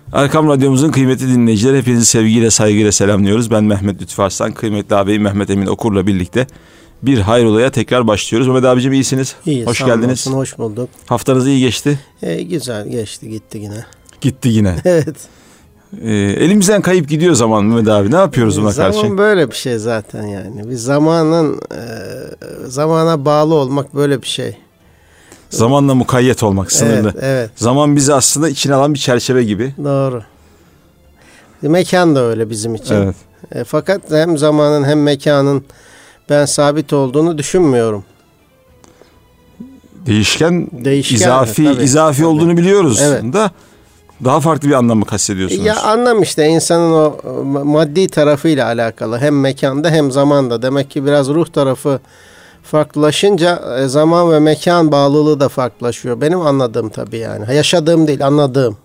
Erkam Radyomuzun kıymetli dinleyicileri, hepinizi sevgiyle, saygıyla selamlıyoruz. Ben Mehmet Lütfü Arslan, kıymetli ağabeyim Mehmet Emin Okur'la birlikte bir hayrolaya tekrar başlıyoruz. Mehmet abicim, iyisiniz? İyi, hoş geldiniz. Olsun, hoş bulduk. Haftanız iyi geçti? Güzel geçti, gitti yine. Gitti yine. Evet. Elimizden kayıp gidiyor zaman Mehmet abi. Ne yapıyoruz buna karşı? Zaman böyle bir şey zaten yani. Bir zamana bağlı olmak böyle bir şey. Zamanla mukayyet olmak, sınırlı. Evet, evet. Zaman bizi aslında içine alan bir çerçeve gibi. Doğru. Mekan da öyle bizim için. Evet. Fakat hem zamanın hem mekanın ben sabit olduğunu düşünmüyorum. Değişken tabii, izafi olduğunu biliyoruz. Evet. Da daha farklı bir anlamı kastediyorsunuz. Ya anlam işte insanın o maddi tarafıyla alakalı. Hem mekanda hem zamanda. Demek ki biraz ruh tarafı farklılaşınca zaman ve mekan bağlılığı da farklılaşıyor. Benim anladığım tabii yani. Yaşadığım değil, anladığım.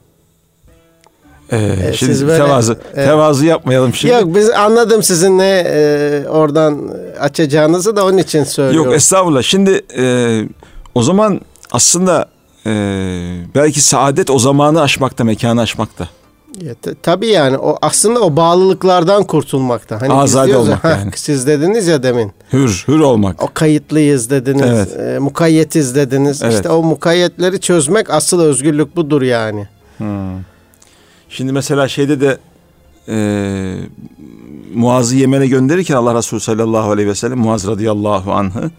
Şimdi böyle, tevazu yapmayalım şimdi. Yok, biz anladım sizin ne oradan açacağınızı da onun için söylüyorum. Yok, estağfurullah. Şimdi o zaman aslında belki saadet o zamanı aşmakta, mekanı aşmakta. Tabii yani o aslında o bağlılıklardan kurtulmakta. Hani azade olmak yani. Siz dediniz ya demin. Hür olmak. O kayıtlıyız dediniz. Evet. Mukayyetiz dediniz. Evet. İşte o mukayyetleri çözmek, asıl özgürlük budur yani. Şimdi mesela şeyde de Muaz'ı Yemen'e gönderirken Allah Resulü sallallahu aleyhi ve sellem Muaz radıyallahu anh'ı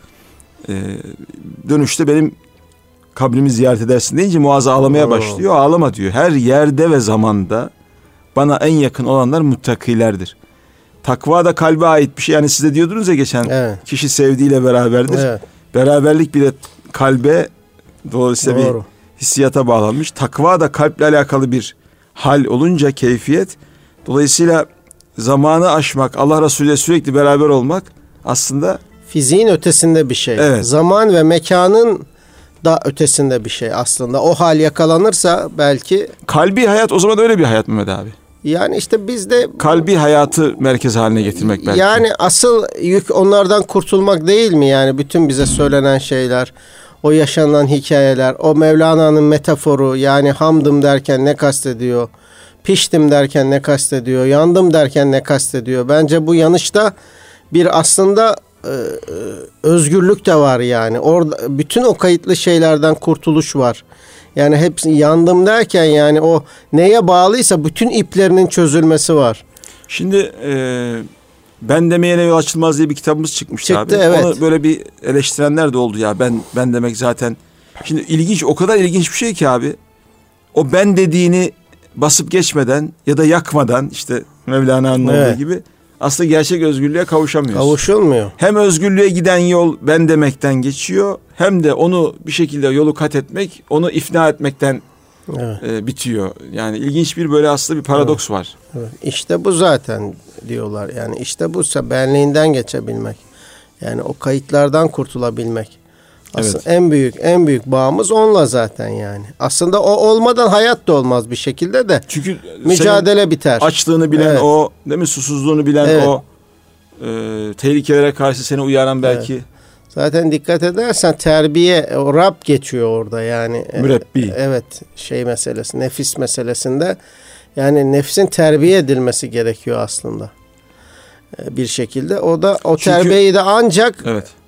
dönüşte benim kabrimi ziyaret edersin deyince Muaz ağlamaya başlıyor. Ağlama diyor. Her yerde ve zamanda bana en yakın olanlar muttakilerdir. Takva da kalbe ait bir şey. Yani siz de diyordunuz ya geçen, evet, kişi sevdiğiyle beraberdir. Evet. Beraberlik bile kalbe, dolayısıyla bir hissiyata bağlanmış. Takva da kalple alakalı bir hal olunca, keyfiyet. Dolayısıyla zamanı aşmak, Allah Resulü ile sürekli beraber olmak aslında fiziğin ötesinde bir şey. Evet. Zaman ve mekanın da ötesinde bir şey aslında. O hal yakalanırsa belki... Kalbi hayat o zaman öyle bir hayat Mehmet abi. Yani işte biz de... Kalbi hayatı merkez haline getirmek belki. Yani asıl yük onlardan kurtulmak değil mi? Yani bütün bize söylenen şeyler, o yaşanan hikayeler, o Mevlana'nın metaforu, yani hamdım derken ne kastediyor? Piştim derken ne kastediyor? Yandım derken ne kastediyor? Bence bu yanışta bir aslında özgürlük de var yani. Orada bütün o kayıtlı şeylerden kurtuluş var. Yani hepsi yandım derken yani o neye bağlıysa bütün iplerinin çözülmesi var. Şimdi ben demeyene yol açılmaz diye bir kitabımız çıktı abi. Evet. Onu böyle bir eleştirenler de oldu ya. Ben demek zaten. Şimdi ilginç, o kadar ilginç bir şey ki abi. O ben dediğini basıp geçmeden ya da yakmadan, işte Mevlana'nın olduğu gibi aslında gerçek özgürlüğe kavuşamıyoruz. Kavuşulmuyor. Hem özgürlüğe giden yol ben demekten geçiyor, hem de onu bir şekilde yolu kat etmek, onu ifna etmekten bitiyor. Yani ilginç bir böyle aslında bir paradoks var. Evet. İşte bu zaten diyorlar. Yani işte bu benliğinden geçebilmek. Yani o kayıtlardan kurtulabilmek. Aslında en büyük bağımız onunla zaten yani. Aslında o olmadan hayat da olmaz bir şekilde de. Çünkü mücadele biter. Açlığını bilen o, değil mi? Susuzluğunu bilen o, tehlikelere karşı seni uyaran belki. Evet. Zaten dikkat edersen terbiye, o Rab geçiyor orada yani. Mürebbi. Evet, şey meselesi, nefis meselesinde. Yani nefsin terbiye edilmesi gerekiyor aslında. Bir şekilde. O da o terbiyeyi de ancak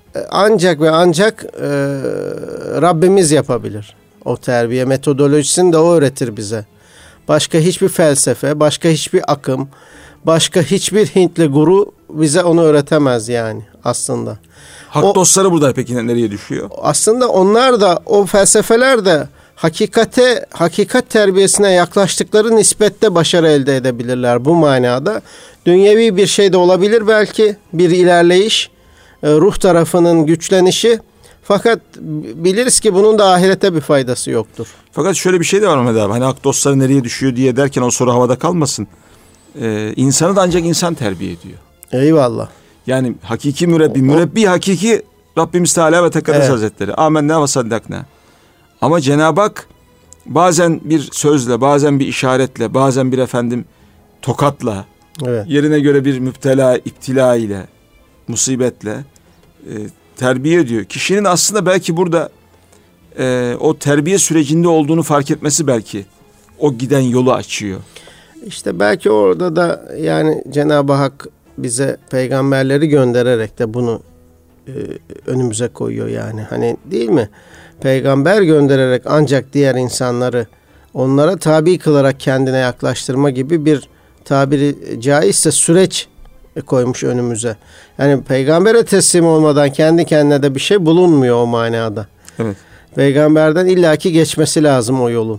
Rabbimiz yapabilir. O terbiye metodolojisini de o öğretir bize. Başka hiçbir felsefe, başka hiçbir akım, başka hiçbir Hintli guru bize onu öğretemez yani aslında. Hak dostları burada peki nereye düşüyor? Aslında onlar da, o felsefeler de hakikat terbiyesine yaklaştıkları nispette başarı elde edebilirler bu manada. Dünyevi bir şey de olabilir belki, bir ilerleyiş, ruh tarafının güçlenişi. Fakat biliriz ki bunun da ahirete bir faydası yoktur. Fakat şöyle bir şey de var Mehmet abi. Hani hak dostları nereye düşüyor diye derken o soru havada kalmasın. İnsanı da ancak insan terbiye ediyor. Eyvallah. Yani hakiki mürebbi hakiki Rabbimiz Teala ve Tekaddes Hazretleri. Amenna ve saddakna. Ama Cenab-ı Hak bazen bir sözle, bazen bir işaretle, bazen bir tokatla, yerine göre bir iptila ile, musibetle terbiye ediyor. Kişinin aslında belki burada o terbiye sürecinde olduğunu fark etmesi belki o giden yolu açıyor. İşte belki orada da yani Cenab-ı Hak bize peygamberleri göndererek de bunu önümüze koyuyor yani. Hani değil mi? Peygamber göndererek ancak diğer insanları onlara tabi kılarak kendine yaklaştırma gibi bir tabiri caizse süreç koymuş önümüze. Yani peygambere teslim olmadan kendi kendine de bir şey bulunmuyor o manada. Evet. Peygamberden illaki geçmesi lazım o yolun.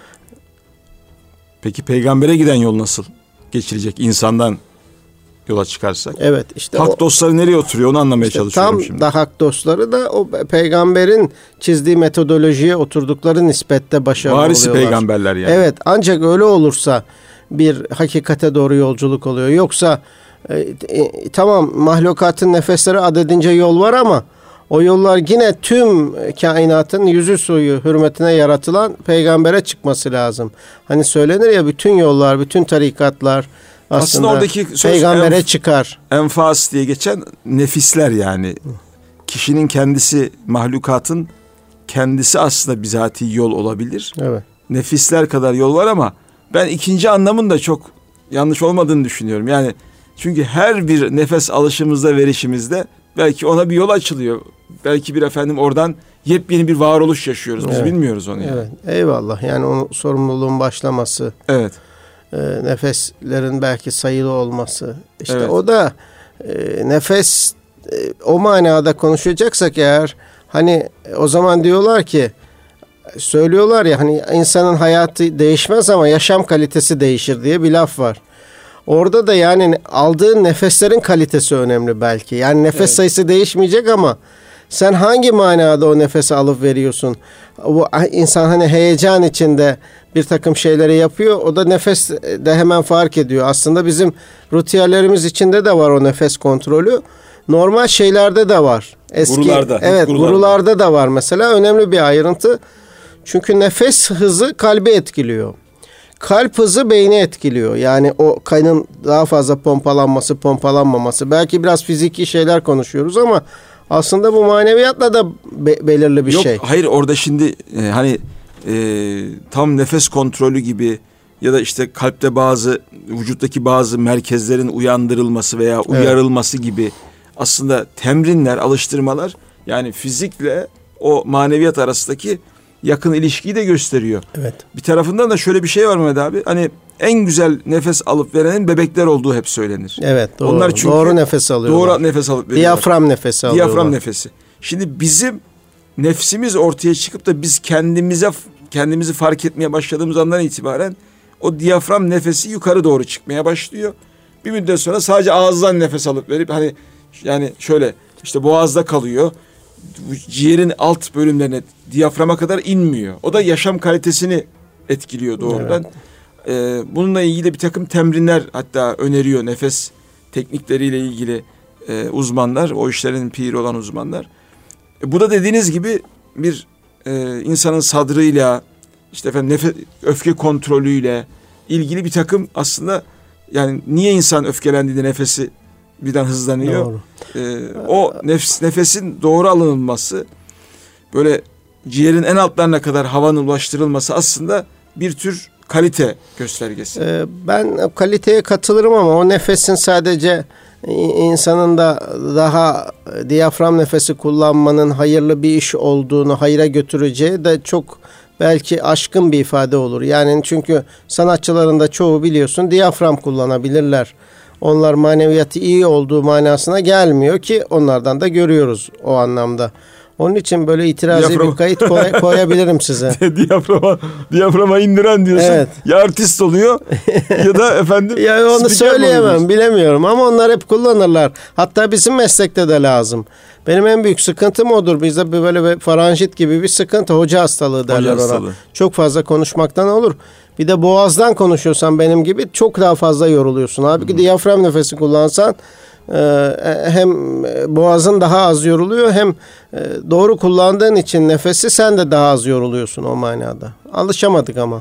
Peki peygambere giden yol nasıl geçilecek insandan yola çıkarsak? Evet, işte hak dostları nereye oturuyor onu anlamaya çalışıyorum şimdi. Tam da hak dostları da o peygamberin çizdiği metodolojiye oturdukları nispette başarılı varisi oluyorlar. Peygamberler yani. Evet, ancak öyle olursa bir hakikate doğru yolculuk oluyor. Yoksa tamam, mahlukatın nefesleri adedince yol var ama o yollar yine tüm kainatın yüzü suyu hürmetine yaratılan peygambere çıkması lazım. Hani söylenir ya, bütün yollar, bütün tarikatlar aslında oradaki peygambere çıkar. Enfas diye geçen nefisler yani. Kişinin kendisi, mahlukatın kendisi aslında bizatihi yol olabilir. Evet. Nefisler kadar yol var ama ben ikinci anlamın da çok yanlış olmadığını düşünüyorum. Yani çünkü her bir nefes alışımızda, verişimizde belki ona bir yol açılıyor. Belki bir oradan yepyeni bir varoluş yaşıyoruz. Biz bilmiyoruz onu yani. Evet. Eyvallah. Yani onun sorumluluğun başlaması. Evet. Nefeslerin belki sayılı olması. İşte evet. O da nefes o manada konuşacaksak eğer, hani o zaman diyorlar ki, söylüyorlar ya, hani insanın hayatı değişmez ama yaşam kalitesi değişir diye bir laf var. Orada da yani aldığın nefeslerin kalitesi önemli belki. Yani nefes sayısı değişmeyecek ama sen hangi manada o nefesi alıp veriyorsun? Bu insan hani heyecan içinde bir takım şeyleri yapıyor. O da nefes de hemen fark ediyor. Aslında bizim ritüellerimiz içinde de var o nefes kontrolü. Normal şeylerde de var. Gurularda. Evet, gurularda da var mesela. Önemli bir ayrıntı. Çünkü nefes hızı kalbi etkiliyor. Kalp hızı beyni etkiliyor. Yani o kanın daha fazla pompalanması, pompalanmaması. Belki biraz fiziki şeyler konuşuyoruz ama aslında bu maneviyatla da belirli bir şey. Yok, hayır, orada şimdi tam nefes kontrolü gibi ya da işte kalpte vücuttaki bazı merkezlerin uyandırılması veya uyarılması gibi aslında temrinler, alıştırmalar, yani fizikle o maneviyat arasındaki yakın ilişkiyi de gösteriyor. Evet. Bir tarafından da şöyle bir şey var Mehmet abi. Hani en güzel nefes alıp verenin bebekler olduğu hep söylenir. Evet, doğru. Onlar çünkü doğru nefes alıyorlar. Doğru nefes alıp veriyorlar. Diyafram nefesi alıyorlar. Diyafram nefesi. Şimdi bizim nefsimiz ortaya çıkıp da biz kendimizi fark etmeye başladığımız andan itibaren o diyafram nefesi yukarı doğru çıkmaya başlıyor. Bir müddet sonra sadece ağızdan nefes alıp verip hani yani şöyle işte boğazda kalıyor. Ciğerin alt bölümlerine, diyaframa kadar inmiyor. O da yaşam kalitesini etkiliyor doğrudan. Evet. Bununla ilgili bir takım temrinler hatta öneriyor nefes teknikleriyle ilgili uzmanlar, o işlerin piri olan uzmanlar. Bu da dediğiniz gibi bir insanın sadrıyla, işte öfke kontrolüyle ilgili bir takım aslında, yani niye insan öfkelendiğinde nefesi birden hızlanıyor. Doğru. O nefesin doğru alınması, böyle ciğerin en altlarına kadar havanın ulaştırılması aslında bir tür kalite göstergesi. Ben kaliteye katılırım ama o nefesin sadece insanın da daha diyafram nefesi kullanmanın hayırlı bir iş olduğunu, hayra götüreceği de çok belki aşkın bir ifade olur. Yani çünkü sanatçıların da çoğu biliyorsun diyafram kullanabilirler. Onlar maneviyatı iyi olduğu manasına gelmiyor ki onlardan da görüyoruz o anlamda. Onun için böyle itirazı bir kayıt koyabilirim size. Diyaframa indiren diyorsun. Evet. Ya artist oluyor ya da efendim. Ya onu söyleyemem, bilemiyorum ama onlar hep kullanırlar. Hatta bizim meslekte de lazım. Benim en büyük sıkıntım odur. Bizde böyle faranjit gibi bir sıkıntı, hoca hastalığı derler ona. Çok fazla konuşmaktan olur. Bir de boğazdan konuşuyorsan benim gibi çok daha fazla yoruluyorsun. Halbuki diyafram nefesi kullansan hem boğazın daha az yoruluyor hem doğru kullandığın için nefesi sen de daha az yoruluyorsun o manada. Alışamadık ama.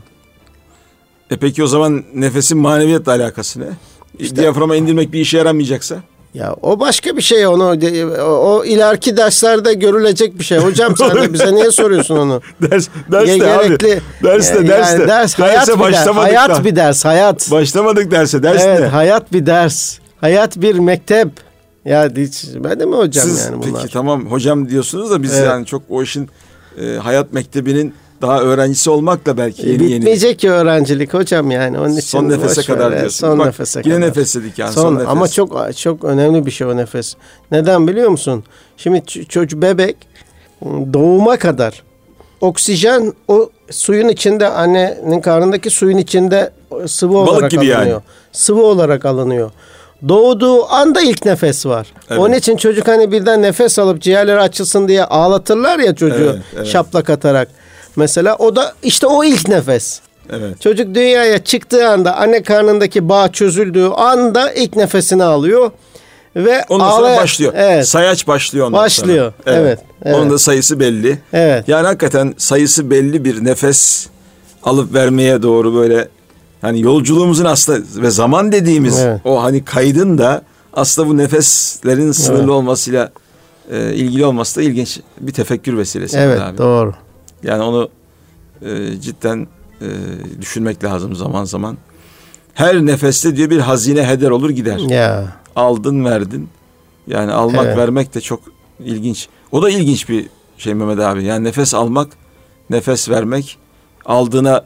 Peki o zaman nefesin maneviyatla alakası ne? İşte, diyaframa indirmek bir işe yaramayacaksa? Ya o başka bir şey, onu o ileriki derslerde görülecek bir şey. Hocam sen de bize niye soruyorsun onu? Derste abi. Derste. Ders hayat bir ders. Hayat bir ders. Hayat. Başlamadık derse. Ders evet, ne? Hayat bir ders. Hayat bir mektep. Ya hiç ben de mi hocam siz, yani bunlar? Peki tamam hocam diyorsunuz da biz yani çok o işin hayat mektebinin daha öğrencisi olmakla belki yeni bitmeyecek ki öğrencilik hocam yani. Onun için son nefese kadar diyorsunuz. Son nefese kadar. Yine nefes dedik yani. Son nefes. Ama çok önemli bir şey o nefes. Neden biliyor musun? Şimdi çocuk, bebek doğuma kadar oksijen o suyun içinde, annenin karnındaki suyun içinde sıvı olarak alınıyor. Yani. Sıvı olarak alınıyor. Doğduğu anda ilk nefes var. Evet. Onun için çocuk hani birden nefes alıp ciğerleri açılsın diye ağlatırlar ya çocuğu, evet. Şaplak atarak. Mesela o da işte o ilk nefes. Evet. Çocuk dünyaya çıktığı anda, anne karnındaki bağ çözüldüğü anda ilk nefesini alıyor ve ondan sonra başlıyor. Evet. Sayaç başlıyor ondan sonra. Evet. Onun da sayısı belli. Evet. Yani hakikaten sayısı belli bir nefes alıp vermeye doğru böyle hani yolculuğumuzun aslında ve zaman dediğimiz o hani kaydın da aslında bu nefeslerin sınırlı olmasıyla ilgili olması da ilginç bir tefekkür vesilesi. Evet, abi. Doğru. Yani onu cidden düşünmek lazım zaman zaman. Her nefeste diyor bir hazine heder olur gider. Ya. Aldın verdin. Yani almak vermek de çok ilginç. O da ilginç bir şey Mehmet abi. Yani nefes almak, nefes vermek, aldığına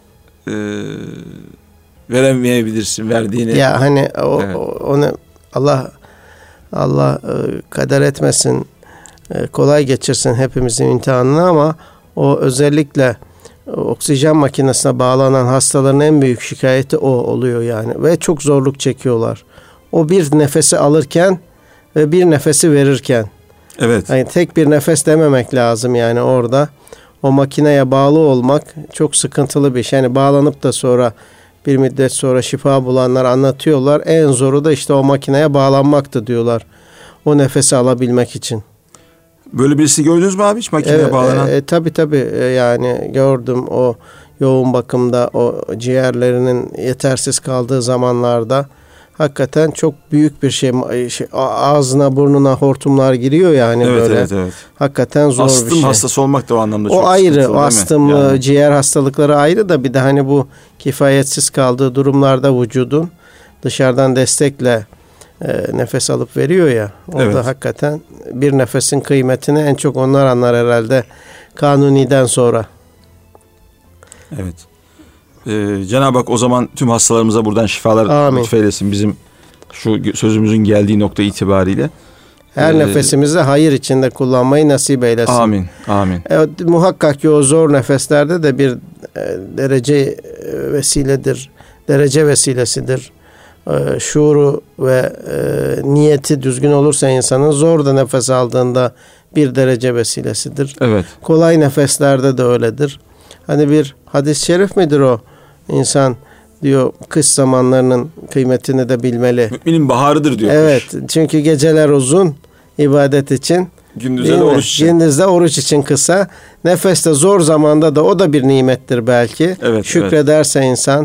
veremeyebilirsin verdiğini. Ya hani onu Allah kader etmesin, kolay geçirsin hepimizin imtihanını, ama o özellikle oksijen makinesine bağlanan hastaların en büyük şikayeti o oluyor yani ve çok zorluk çekiyorlar. O bir nefesi alırken ve bir nefesi verirken. Evet. Yani tek bir nefes dememek lazım yani orada. O makineye bağlı olmak çok sıkıntılı bir şey. Yani bağlanıp da sonra bir müddet sonra şifa bulanlar anlatıyorlar. En zoru da işte o makineye bağlanmaktı diyorlar. O nefesi alabilmek için. Böyle birisi gördünüz mü abi hiç makineye bağlanan? Tabii yani gördüm, o yoğun bakımda o ciğerlerinin yetersiz kaldığı zamanlarda hakikaten çok büyük bir şey, ağzına burnuna hortumlar giriyor yani böyle. Evet. Hakikaten zor bir şey. Astım hastası olmak da o anlamda çok sıkıntılı. O ayrı, astımlı, yani ciğer hastalıkları ayrı da bir de hani bu kifayetsiz kaldığı durumlarda vücudun dışarıdan destekle nefes alıp veriyor ya. Orada hakikaten bir nefesin kıymetini en çok onlar anlar herhalde Kanuni'den sonra. Evet. Cenab-ı Hak o zaman tüm hastalarımıza buradan şifalar lütfeylesin, bizim şu sözümüzün geldiği nokta itibariyle. Her nefesimizi hayır içinde kullanmayı nasip eylesin. Amin. Muhakkak ki o zor nefeslerde de bir derece vesilesidir. Şuuru ve niyeti düzgün olursa insanın zor da nefes aldığında bir derece vesilesidir. Evet. Kolay nefeslerde de öyledir. Hani bir hadis-i şerif midir o? İnsan diyor kış zamanlarının kıymetini de bilmeli. Müminin baharıdır diyor. Evet. Çünkü geceler uzun ibadet için. Gündüzde oruç için. Gündüzde oruç için kısa. Nefeste zor zamanda da o da bir nimettir belki. Evet, şükrederse insan,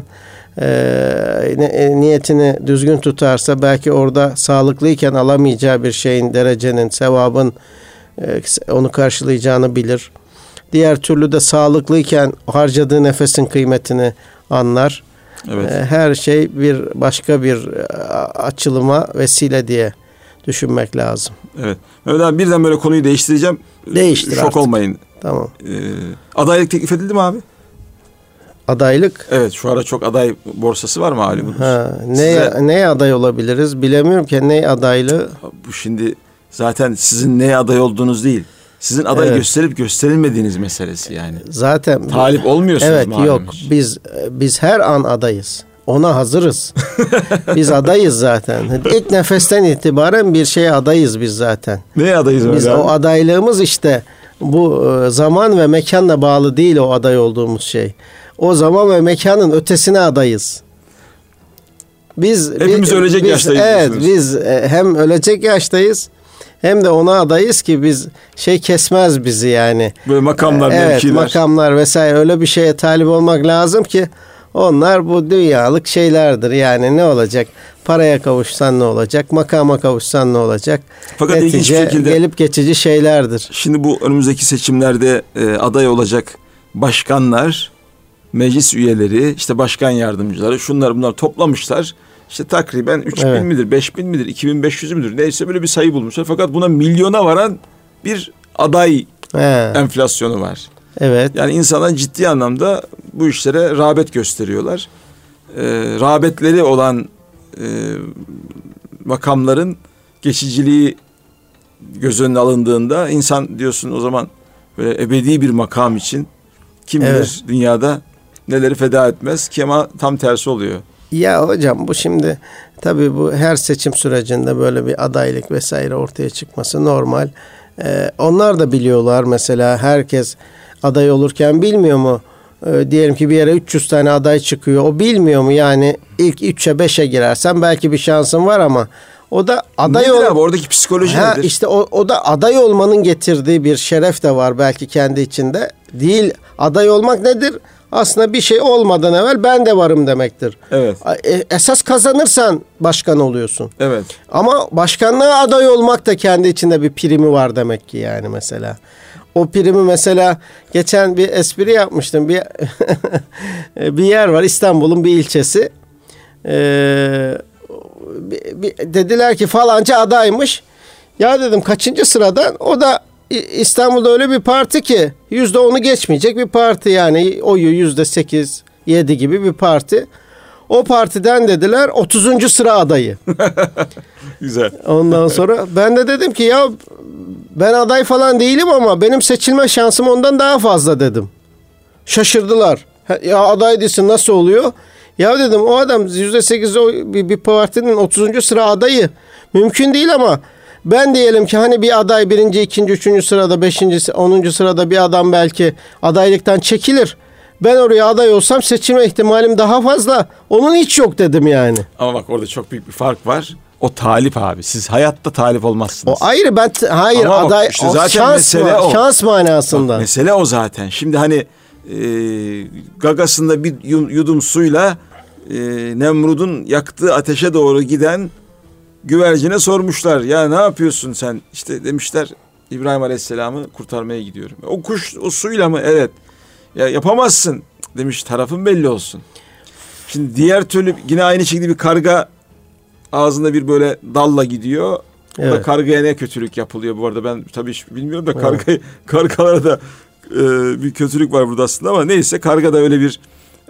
niyetini düzgün tutarsa belki orada sağlıklıyken alamayacağı bir şeyin, derecenin, sevabın onu karşılayacağını bilir. Diğer türlü de sağlıklıyken harcadığı nefesin kıymetini anlar. Evet. Her şey başka bir açılıma vesile diye düşünmek lazım. Evet. Mehmet abi birden böyle konuyu değiştireceğim. Değiştir Şok artık. olmayın. Tamam. Adaylık teklif edildi mi abi? Adaylık? Evet, şu ara çok aday borsası var malumunuz. Neye aday olabiliriz? Bilemiyorum ki ne adaylığı. Bu şimdi zaten sizin neye aday olduğunuz değil. Sizin aday gösterip gösterilmediğiniz meselesi yani. Zaten talip olmuyorsunuz malumunuz. Yok. Biz her an adayız. Ona hazırız. Biz adayız zaten. İlk nefesten itibaren bir şeye adayız biz zaten. Neye adayız? Biz o adaylığımız işte bu zaman ve mekanla bağlı değil o aday olduğumuz şey. O zaman ve mekanın ötesine adayız. Hepimiz ölecek yaştayız. Evet, biz hem ölecek yaştayız hem de ona adayız ki biz kesmez bizi yani. Böyle makamlar, mevkiler. Makamlar vesaire, öyle bir şeye talip olmak lazım ki onlar bu dünyalık şeylerdir. Yani ne olacak? Paraya kavuşsan ne olacak? Makama kavuşsan ne olacak? Fakat ilginç bir Netice şekilde gelip geçici şeylerdir. şimdi bu önümüzdeki seçimlerde aday olacak başkanlar, meclis üyeleri, işte başkan yardımcıları, şunlar bunlar toplamışlar. İşte takriben 3.000 Evet. midir, 5.000 midir, 2.500 müdür neyse böyle bir sayı bulmuşlar. Fakat buna milyona varan bir aday He, enflasyonu var. evet. Yani insanlar ciddi anlamda bu işlere rağbet gösteriyorlar. Rağbetleri olan makamların geçiciliği göz önüne alındığında insan diyorsun o zaman böyle ebedi bir makam için kim bilir Evet. dünyada neleri feda etmez ki, ama tam tersi oluyor. Ya hocam bu şimdi tabii bu her seçim sürecinde böyle bir adaylık vesaire ortaya çıkması normal. Onlar da biliyorlar, mesela herkes aday olurken bilmiyor mu? Diyelim ki bir yere 300 tane aday çıkıyor. O bilmiyor mu yani ilk 3'e 5'e girersen belki bir şansın var ama o da aday Nedir abi oradaki psikoloji nedir? İşte o da aday olmanın getirdiği bir şeref de var belki kendi içinde. Değil, aday olmak nedir? Aslında bir şey olmadan evvel ben de varım demektir. Evet. Esas kazanırsan başkan oluyorsun. Evet. Ama başkanlığa aday olmak da kendi içinde bir primi var demek ki yani mesela. O primi mesela geçen bir espri yapmıştım. Bir yer var, İstanbul'un bir ilçesi. Dediler ki falanca adaymış. Ya dedim kaçıncı sıradan? O da İstanbul'da öyle bir parti ki %10'u geçmeyecek bir parti, yani oyu %8, 7 gibi bir parti. O partiden dediler 30. sıra adayı. Güzel. Ondan sonra ben de dedim ki ya ben aday falan değilim ama benim seçilme şansım ondan daha fazla dedim. Şaşırdılar. Ya aday değilsin nasıl oluyor? Ya dedim o adam %8 bir partinin 30. sıra adayı. Mümkün değil ama ben diyelim ki hani bir aday 1., 2., 3. sırada, 5., 10. sırada bir adam belki adaylıktan çekilir. Ben oraya aday olsam seçilme ihtimalim daha fazla. Onun hiç yok dedim yani. Ama bak orada çok büyük bir fark var. O talip abi. Siz hayatta talip olmazsınız. O ayrı, hayır Ama bak, aday işte o zaten şans mesele o. şans manasında. Bak, mesele o zaten. Şimdi hani gagasında bir yudum suyla Nemrud'un yaktığı ateşe doğru giden güvercine sormuşlar. Ya ne yapıyorsun sen? İşte demişler İbrahim Aleyhisselam'ı kurtarmaya gidiyorum. O kuş o suyla mı? Evet. Ya yapamazsın demiş, tarafın belli olsun. Şimdi diğer türlü yine aynı şekilde bir karga ağzında bir böyle dalla gidiyor. Evet. Da kargaya ne kötülük yapılıyor bu arada, ben tabii hiç bilmiyorum da kargalara da bir kötülük var burada aslında, ama neyse karga da öyle bir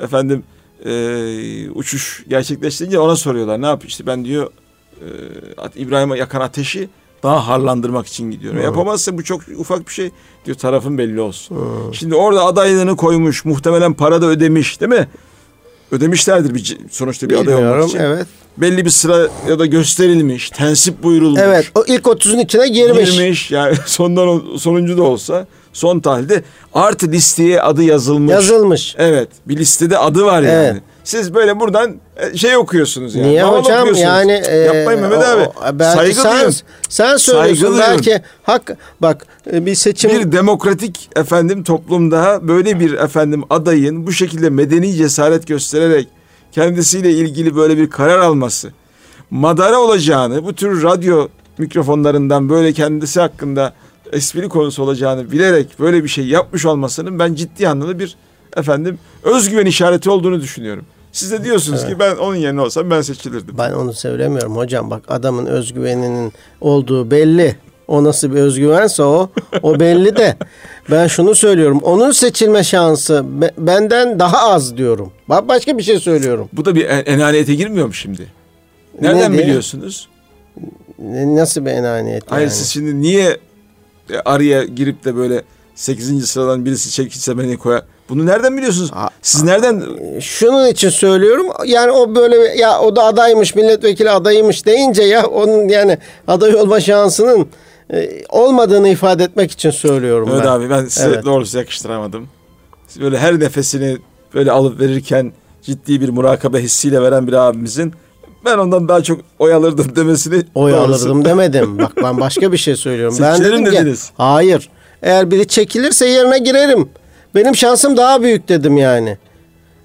uçuş gerçekleştirince ona soruyorlar ne yapıyor, işte ben diyor İbrahim'e yakan ateşi daha harlandırmak için gidiyorum. Yapamazsa bu çok ufak bir şey diyor, tarafın belli olsun. Şimdi orada adaylığını koymuş, muhtemelen para da ödemiş değil mi? Ödemişlerdir sonuçta bir aday olmak için. Evet. Belli bir sıra ya da gösterilmiş, tensip buyurulmuş. Evet, o ilk 30'un içine girmiş. Yani sonuncu da olsa son tahlilde artı listeye adı yazılmış. Evet, bir listede adı var yani. Evet. Siz böyle buradan okuyorsunuz yani. Niye hocam? Yani yapmayın Mehmet abi. Saygı duyun. Sen söylüyorsun belki hak, bak bir seçim, bir demokratik toplumda böyle bir adayın bu şekilde medeni cesaret göstererek kendisiyle ilgili böyle bir karar alması, madara olacağını, bu tür radyo mikrofonlarından böyle kendisi hakkında espri konusu olacağını bilerek böyle bir şey yapmış olmasının ben ciddi anlamda bir özgüven işareti olduğunu düşünüyorum. Siz de diyorsunuz ki ben onun yerine olsam ben seçilirdim. Ben onu söylemiyorum hocam. Bak adamın özgüveninin olduğu belli. O nasıl bir özgüvense o belli de. Ben şunu söylüyorum. Onun seçilme şansı benden daha az diyorum. Bak başka bir şey söylüyorum. Bu da bir enaniyete girmiyor mu şimdi? Nereden biliyorsunuz? Nasıl bir enaniyet yani? Hayır, siz şimdi niye araya girip de böyle 8. sıradan birisi çekilse beni koyar? Bunu nereden biliyorsunuz? Siz nereden? Şunun için söylüyorum. Yani o böyle ya o da adaymış, milletvekili adayıymış deyince ya onun yani aday olma şansının olmadığını ifade etmek için söylüyorum evet ben. Evet abi, ben size doğrusu yakıştıramadım. Böyle her nefesini böyle alıp verirken ciddi bir murakabe hissiyle veren bir abimizin ben ondan daha çok oy alırdım demesini. Oy alırdım demedim. Bak ben başka bir şey söylüyorum. Ben dedim dediniz. Ki hayır. Eğer biri çekilirse yerine girerim. Benim şansım daha büyük dedim yani.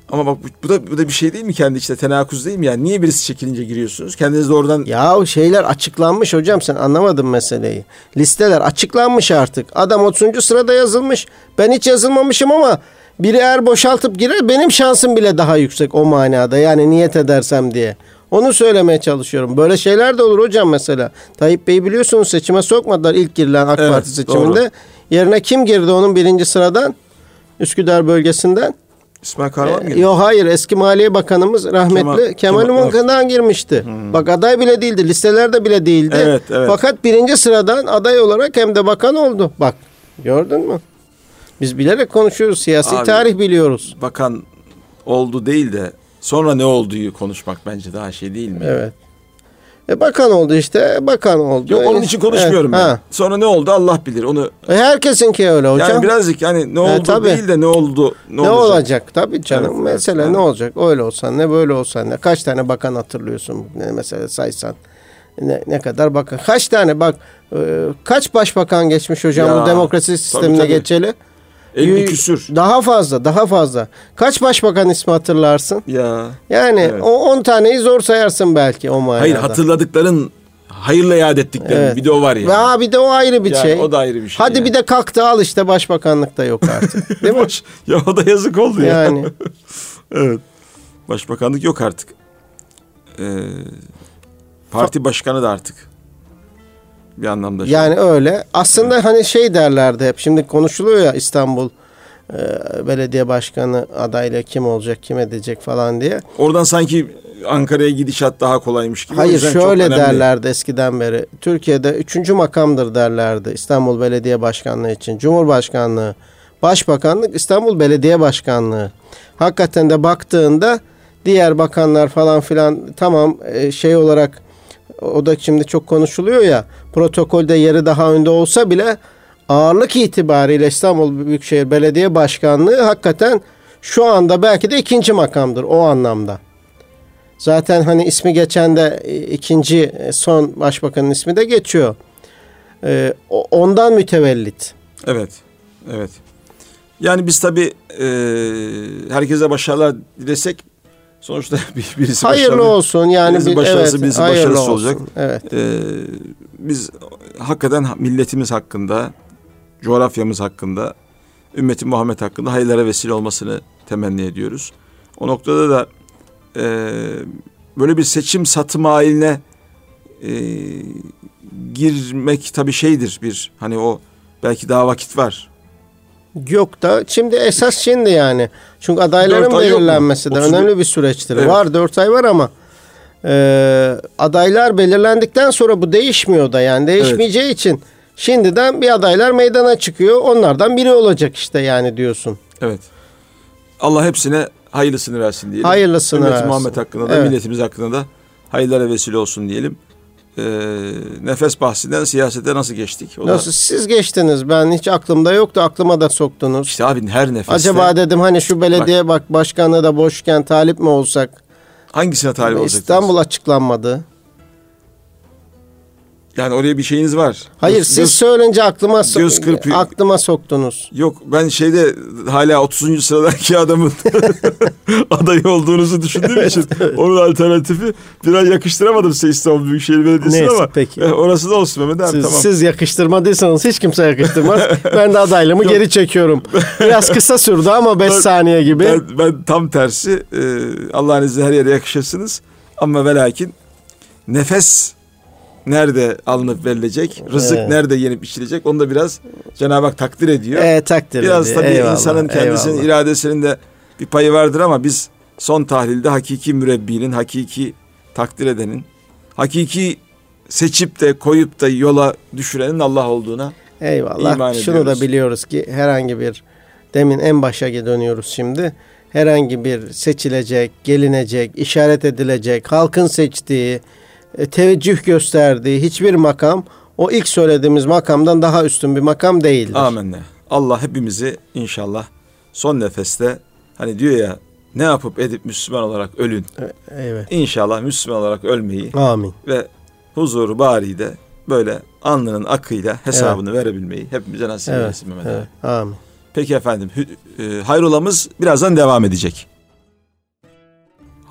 Ama bak bu da bir şey değil mi, kendi içinde tenakuz değil mi yani? Niye birisi çekilince giriyorsunuz? Kendiniz de oradan... Ya şeyler açıklanmış hocam, sen anlamadın meseleyi. Listeler açıklanmış artık. Adam 30. sırada yazılmış. Ben hiç yazılmamışım ama biri eğer boşaltıp girer benim şansım bile daha yüksek o manada. Yani niyet edersem diye. Onu söylemeye çalışıyorum. Böyle şeyler de olur hocam mesela. Tayyip Bey'i biliyorsunuz seçime sokmadılar ilk girilen AK Parti seçiminde. Doğru. Yerine kim girdi onun birinci sıradan? Üsküdar bölgesinden. İsmail Kahraman girdi. Yok hayır, eski Maliye Bakanımız rahmetli Kemal İmamoğlu'ndan girmişti. Bak aday bile değildi, listelerde bile değildi. Evet. Fakat birinci sıradan aday olarak hem de bakan oldu. Bak gördün mü? Biz bilerek konuşuyoruz, siyasi tarih biliyoruz. Bakan oldu değil de sonra ne olduğu konuşmak bence daha şey değil mi? Evet. Bakan oldu işte, bakan oldu. Yok onun için konuşmuyorum ben. Sonra ne oldu Allah bilir onu. Herkesinki öyle hocam. Yani birazcık yani ne oldu tabii. Değil de ne oldu. Ne olacak tabii canım. Evet, mesela ne olacak? Öyle olsan ne, böyle olsan ne. Kaç tane bakan hatırlıyorsun mesela saysan. Ne kadar bakan. Kaç tane bak kaç başbakan geçmiş hocam ya, bu demokrasi sistemine tabii. Geçeli? 50 küsür. Daha fazla. Kaç başbakan ismi hatırlarsın? Ya. Yani evet. O 10 taneyi zor sayarsın belki o manada. Hayır, hatırladıkların hayırla yad ettiklerin evet. bir de o var ya. Ya bir de o ayrı bir şey. O da ayrı bir şey. Hadi yani. Bir de kalktı al işte başbakanlıkta yok artık. Değil mi? Ya o da yazık oldu ya. Yani. Evet. Başbakanlık yok artık. Parti başkanı da artık. Bir anlamda. Yani öyle. Aslında evet. Hani şey derlerdi hep. Şimdi konuşuluyor ya İstanbul belediye başkanı adayla kim olacak, kim edecek falan diye. Oradan sanki Ankara'ya gidişat daha kolaymış gibi. Hayır şöyle derlerdi eskiden beri. Türkiye'de 3. makamdır derlerdi İstanbul Belediye Başkanlığı için. Cumhurbaşkanlığı, Başbakanlık, İstanbul Belediye Başkanlığı. Hakikaten de baktığında diğer bakanlar falan filan tamam şey olarak o da şimdi çok konuşuluyor ya, protokolde yeri daha önde olsa bile ağırlık itibariyle İstanbul Büyükşehir Belediye Başkanlığı hakikaten şu anda belki de 2. makamdır o anlamda. Zaten hani ismi geçen de 2. son başbakanın ismi de geçiyor. Ondan mütevellit. Evet. Yani biz tabii herkese başarılar dilesek sonuçta birisi hayırlı başarılı olsun yani birisi başarısı evet, birisi başarısız olacak. Evet. Biz hakikaten milletimiz hakkında, coğrafyamız hakkında, ümmeti Muhammed hakkında hayırlara vesile olmasını temenni ediyoruz. O noktada da böyle bir seçim satım haline girmek tabii şeydir bir hani o belki daha vakit var. Yok da şimdi esas şimdi yani. Çünkü adayların belirlenmesi de önemli bir süreçtir. Evet. Var 4 ay var ama adaylar belirlendikten sonra bu değişmiyor da yani değişmeyeceği evet. için şimdiden bir adaylar meydana çıkıyor. Onlardan biri olacak işte yani diyorsun. Evet. Allah hepsine hayırlısını versin diyelim. Hayırlısını versin. Ümmeti Muhammed hakkında da evet. Milletimiz hakkında da hayırlara vesile olsun diyelim. Nefes bahsinden siyasete nasıl geçtik? Nasıl siz geçtiniz? Ben hiç aklımda yoktu. Aklıma da soktunuz. İşte abi her nefeste. Acaba dedim hani şu belediye başkanlığı da boşken talip mi olsak? Hangisine talip olacaksınız? İstanbul açıklanmadı. Yani oraya bir şeyiniz var. Hayır siz söyleyince aklıma soktunuz. Yok ben şeyde hala 30. sıradaki adamın adayı olduğunuzu düşündüğüm için onun alternatifi biraz yakıştıramadım size İstanbul Büyükşehir Belediyesi'ne ama peki. Orası da olsun Mehmet abi tamam. Siz yakıştırmadıysanız hiç kimse yakıştırmaz. Ben de adaylığımı geri çekiyorum. Biraz kısa sürdü ama 5 saniye gibi. Ben tam tersi Allah'ın izniyle her yere yakışırsınız ama ve lakin nefes nerede alınıp verilecek, rızık nerede yenip içilecek onu da biraz Cenab-ı Hak takdir ediyor. Takdir biraz ediyor. Tabii insanın kendisinin iradesinin de bir payı vardır ama biz son tahlilde hakiki mürebbinin, hakiki takdir edenin, hakiki seçip de koyup da yola düşürenin Allah olduğuna iman ediyoruz. Şunu da biliyoruz ki herhangi bir, demin en başa dönüyoruz şimdi, herhangi bir seçilecek, gelinecek, işaret edilecek, halkın seçtiği, teveccüh gösterdiği hiçbir makam o ilk söylediğimiz makamdan daha üstün bir makam değildir. Amenna. Allah hepimizi inşallah son nefeste hani diyor ya ne yapıp edip Müslüman olarak ölün. Evet. İnşallah Müslüman olarak ölmeyi amin. Ve huzuru bari'de böyle alnının akıyla hesabını verebilmeyi hepimize nasip eylesin Mehmet abi. Amin. Peki efendim hayrolamız birazdan devam edecek.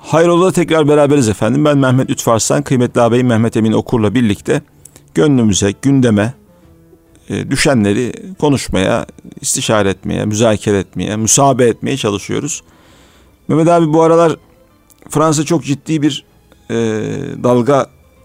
Hayrola tekrar beraberiz efendim. Ben Mehmet Lütfü Arslan, kıymetli ağabeyim Mehmet Emin Okur'la birlikte gönlümüze, gündeme düşenleri konuşmaya, istişare etmeye, müzakere etmeye, müsaade etmeye çalışıyoruz. Mehmet abi, bu aralar Fransa çok ciddi bir dalga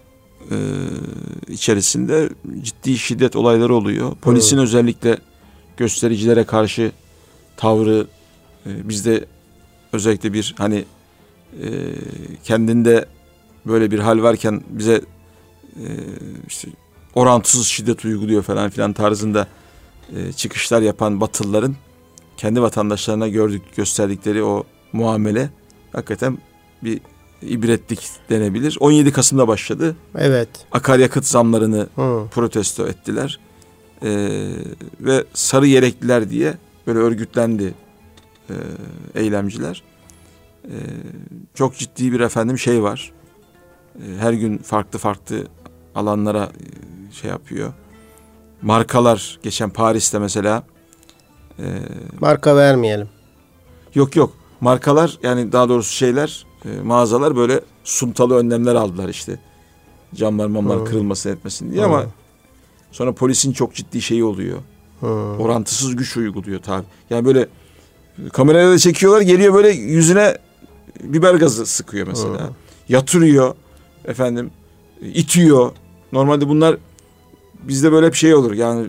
içerisinde, ciddi şiddet olayları oluyor. Polisin özellikle göstericilere karşı tavrı, bizde özellikle bir hani kendinde böyle bir hal varken bize işte orantısız şiddet uyguluyor falan filan tarzında çıkışlar yapan Batılıların kendi vatandaşlarına gösterdikleri o muamele hakikaten bir ibretlik denebilir. 17 Kasım'da başladı. Evet. Akaryakıt zamlarını protesto ettiler. Ve sarı yelekliler diye böyle örgütlendi eylemciler. Çok ciddi bir şey var. Her gün farklı alanlara şey yapıyor. Markalar, geçen Paris'te mesela. Marka vermeyelim. Yok. Markalar, yani daha doğrusu mağazalar böyle suntalı önlemler aldılar işte. Camlar kırılmasın etmesin diye ama sonra polisin çok ciddi şeyi oluyor. Orantısız güç uyguluyor tabii. Yani böyle kamerayla da çekiyorlar, geliyor böyle yüzüne biber gazı sıkıyor mesela. Yatırıyor efendim, itiyor. Normalde bunlar bizde böyle bir şey olur. Yani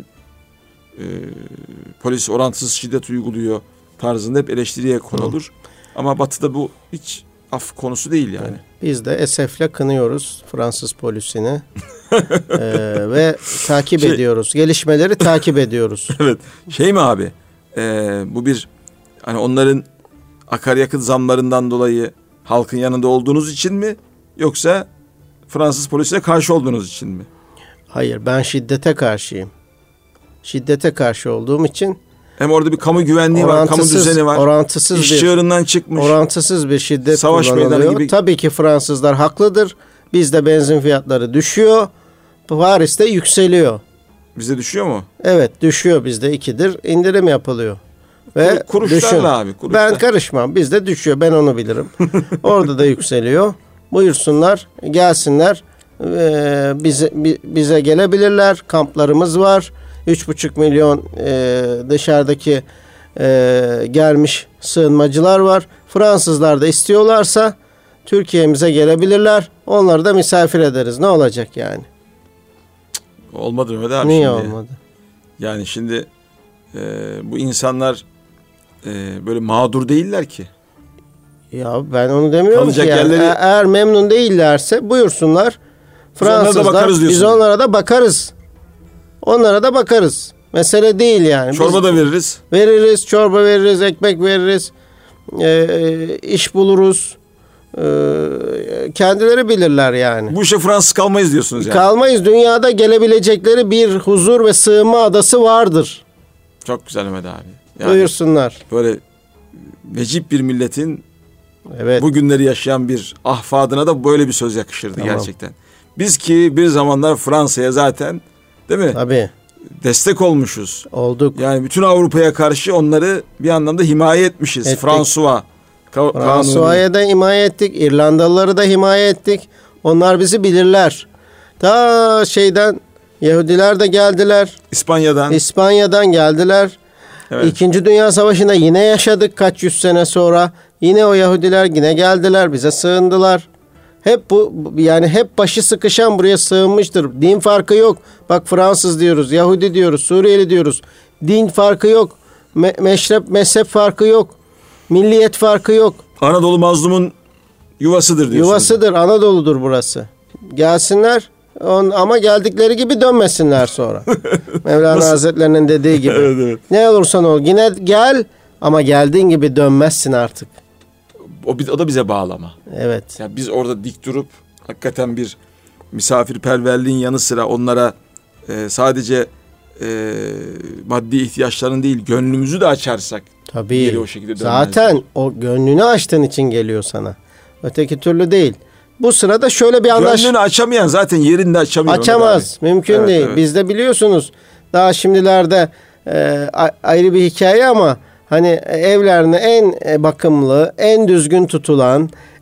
polis orantısız şiddet uyguluyor tarzında hep eleştiriye konulur. Ama Batı'da bu hiç af konusu değil yani. Biz de esefle kınıyoruz Fransız polisini. Ve takip ediyoruz. Gelişmeleri takip ediyoruz. Evet. Mi abi? Bu bir hani onların akaryakıt zamlarından dolayı halkın yanında olduğunuz için mi? Yoksa Fransız polisine karşı olduğunuz için mi? Hayır, ben şiddete karşıyım. Şiddete karşı olduğum için. Hem orada bir kamu güvenliği var, kamu düzeni var. İş çığırından çıkmış. Orantısız bir şiddet savaş meydanı gibi. Tabii ki Fransızlar haklıdır. Bizde benzin fiyatları düşüyor. Paris'te yükseliyor. Bizde düşüyor mu? Evet, düşüyor, bizde 2'dir. İndirim yapılıyor. Ve kuruşlarla abi. Ben karışmam. Bizde düşüyor. Ben onu bilirim. Orada da yükseliyor. Buyursunlar, gelsinler. Bize gelebilirler. Kamplarımız var. 3,5 milyon dışarıdaki gelmiş sığınmacılar var. Fransızlar da istiyorlarsa Türkiye'mize gelebilirler. Onları da misafir ederiz. Ne olacak yani? Olmadı Mehmet abi. Niye olmadı? Yani şimdi bu insanlar böyle mağdur değiller ki. Ya ben onu demiyorum kalacak ki. Yani. Eğer memnun değillerse buyursunlar. Fransızlar, biz onlara da bakarız. Onlara da bakarız. Mesele değil yani. Çorba da veririz. Veririz, çorba veririz, ekmek veririz. İş buluruz. Kendileri bilirler yani. Bu işe Fransız kalmayız diyorsunuz yani. Kalmayız. Dünyada gelebilecekleri bir huzur ve sığınma adası vardır. Çok güzel Mehmet abi. Yani buyursunlar. Böyle necip bir milletin, evet, bu günleri yaşayan bir ahfadına da böyle bir söz yakışırdı gerçekten. Biz ki bir zamanlar Fransa'ya zaten, değil mi? Tabii. Destek olmuşuz. Olduk. Yani bütün Avrupa'ya karşı onları bir anlamda himaye etmişiz. François'a da himaye ettik. İrlandalıları da himaye ettik. Onlar bizi bilirler. Ta Yahudiler de geldiler. İspanya'dan geldiler. Evet. İkinci Dünya Savaşı'nda yine yaşadık kaç yüz sene sonra. Yine o Yahudiler yine geldiler, bize sığındılar. Hep hep başı sıkışan buraya sığınmıştır. Din farkı yok. Bak, Fransız diyoruz, Yahudi diyoruz, Suriyeli diyoruz. Din farkı yok. Mezhep farkı yok. Milliyet farkı yok. Anadolu mazlumun yuvasıdır diyorsunuz. Yuvasıdır, Anadolu'dur burası. Gelsinler ama geldikleri gibi dönmesinler sonra. Mevlana Hazretlerinin dediği gibi. Evet. Ne olursan ol, yine gel ama geldiğin gibi dönmezsin artık. O da bize bağlama. Evet. Yani biz orada dik durup hakikaten bir misafirperverliğin yanı sıra onlara sadece maddi ihtiyaçlarını değil, gönlümüzü de açarsak. Tabii. O şekilde zaten o gönlünü açtığın için geliyor sana. Öteki türlü değil. Bu sırada şöyle bir Gönlünü açamayan zaten yerinde açamıyor. Açamaz. Mümkün değil. Evet. Bizde biliyorsunuz daha şimdilerde ayrı bir hikaye ama hani evlerine en bakımlı, en düzgün tutulan,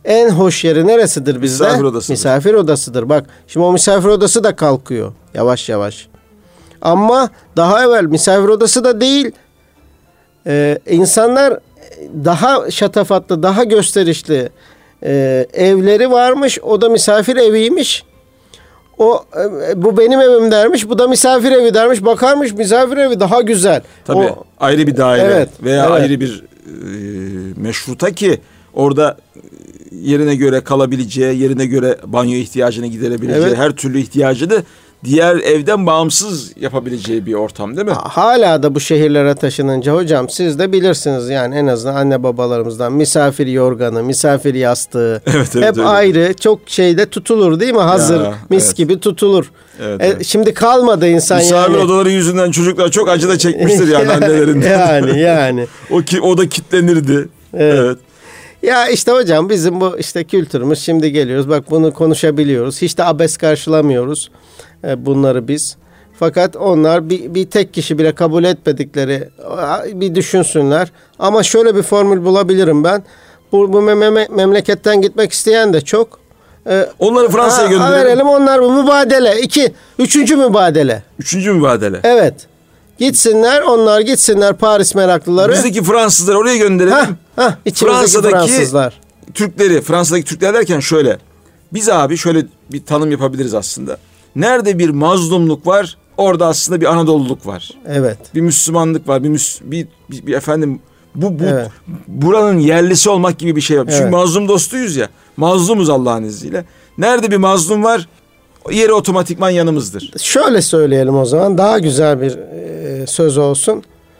en hoş yeri neresidir bizde? Misafir odasıdır. Misafir odasıdır. Bak şimdi o misafir odası da kalkıyor yavaş yavaş. Ama daha evvel misafir odası da değil. İnsanlar daha şatafatlı, daha gösterişli evleri varmış. O da misafir eviymiş. O bu benim evim dermiş. Bu da misafir evi dermiş. Bakarmış misafir evi daha güzel. Tabii ayrı bir daire evet, veya ayrı bir meşruta ki orada yerine göre kalabileceği, yerine göre banyo ihtiyacını giderebileceği, her türlü ihtiyacını diğer evden bağımsız yapabileceği bir ortam değil mi? Hala da bu şehirlere taşınınca hocam siz de bilirsiniz yani en azından anne babalarımızdan misafir yorganı, misafir yastığı hep öyle. Ayrı çok şeyde tutulur değil mi? Hazır mis gibi tutulur. Evet. Şimdi kalmadı insan misafir odaları yüzünden çocuklar çok acı da çekmiştir yani annelerinden. yani. O da kitlenirdi. Evet. Ya işte hocam bizim bu işte kültürümüz şimdi geliyoruz. Bak bunu konuşabiliyoruz. Hiç de abes karşılamıyoruz bunları biz. Fakat onlar bir tek kişi bile kabul etmedikleri bir düşünsünler. Ama şöyle bir formül bulabilirim ben. Bu memleketten gitmek isteyen de çok. Onları Fransa'ya gönderelim. Verelim onlar bu mübadele. Üçüncü mübadele. Üçüncü mübadele. Evet. Gitsinler onlar gitsinler Paris meraklıları. Bizdeki Fransızları oraya gönderelim. Fransa'daki Fransızlar. Fransa'daki Türkler derken şöyle. Biz abi şöyle bir tanım yapabiliriz aslında. Nerede bir mazlumluk var, orada aslında bir Anadoluluk var. Evet. Bir Müslümanlık var, bir efendim buranın yerlisi olmak gibi bir şey var. Evet. Çünkü mazlum dostuyuz ya. Mazlumuz Allah'ın izniyle. Nerede bir mazlum var, yeri otomatikman yanımızdır. Şöyle söyleyelim o zaman daha güzel bir söz olsun.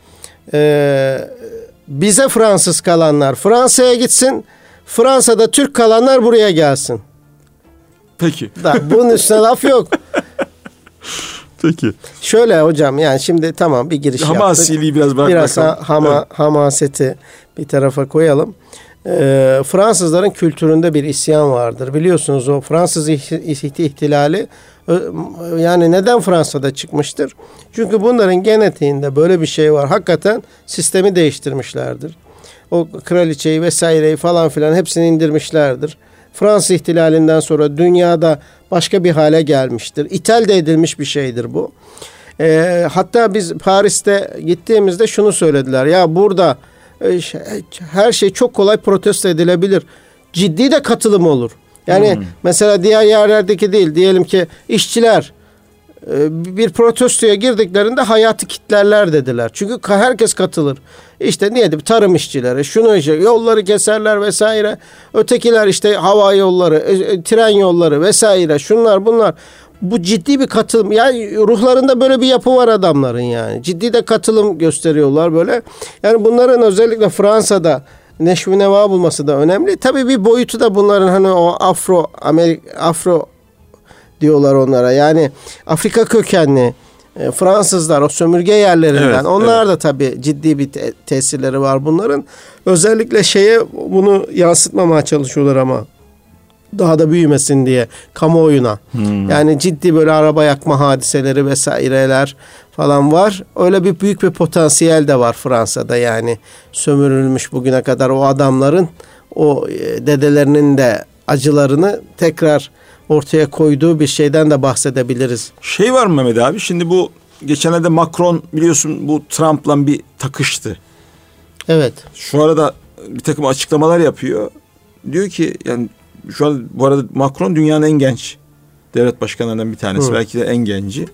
Bize Fransız kalanlar Fransa'ya gitsin. Fransa'da Türk kalanlar buraya gelsin. Peki. Bunun üstüne laf yok. Peki. Şöyle hocam yani şimdi tamam bir giriş yaptık. Hamasiliği biraz bırakmak. Hamaseti bir tarafa koyalım. Fransızların kültüründe bir isyan vardır. Biliyorsunuz o Fransız ihtilali yani neden Fransa'da çıkmıştır? Çünkü bunların genetiğinde böyle bir şey var. Hakikaten sistemi değiştirmişlerdir. O kraliçeyi vesaireyi falan filan hepsini indirmişlerdir. Fransız ihtilalinden sonra dünyada başka bir hale gelmiştir. İthal de edilmiş bir şeydir bu. Hatta biz Paris'te gittiğimizde şunu söylediler. Ya burada her şey çok kolay protesto edilebilir. Ciddi de katılım olur. Yani mesela diğer yerlerdeki değil. Diyelim ki işçiler bir protestoya girdiklerinde hayatı kitlerler dediler. Çünkü herkes katılır. İşte niye de tarım işçileri, yolları keserler vesaire. Ötekiler işte hava yolları, tren yolları vesaire. Şunlar bunlar. Bu ciddi bir katılım. Yani ruhlarında böyle bir yapı var adamların yani. Ciddi de katılım gösteriyorlar böyle. Yani bunların özellikle Fransa'da neşvi neva bulması da önemli. Tabii bir boyutu da bunların hani o Afro diyorlar onlara. Yani Afrika kökenli Fransızlar o sömürge yerlerinden. Onlar da tabii ciddi bir tesirleri var bunların. Özellikle bunu yansıtmamaya çalışıyorlar ama daha da büyümesin diye kamuoyuna. Yani ciddi böyle araba yakma hadiseleri vesaireler falan var. Öyle bir büyük bir potansiyel de var Fransa'da yani sömürülmüş bugüne kadar o adamların o dedelerinin de acılarını tekrar ortaya koyduğu bir şeyden de bahsedebiliriz. Var mı Mehmet abi? Şimdi bu geçenlerde Macron biliyorsun bu Trump'la bir takıştı. Evet. Şu arada bir takım açıklamalar yapıyor. Diyor ki yani şu an bu arada Macron dünyanın en genç devlet başkanlarından bir tanesi. Belki de en genci.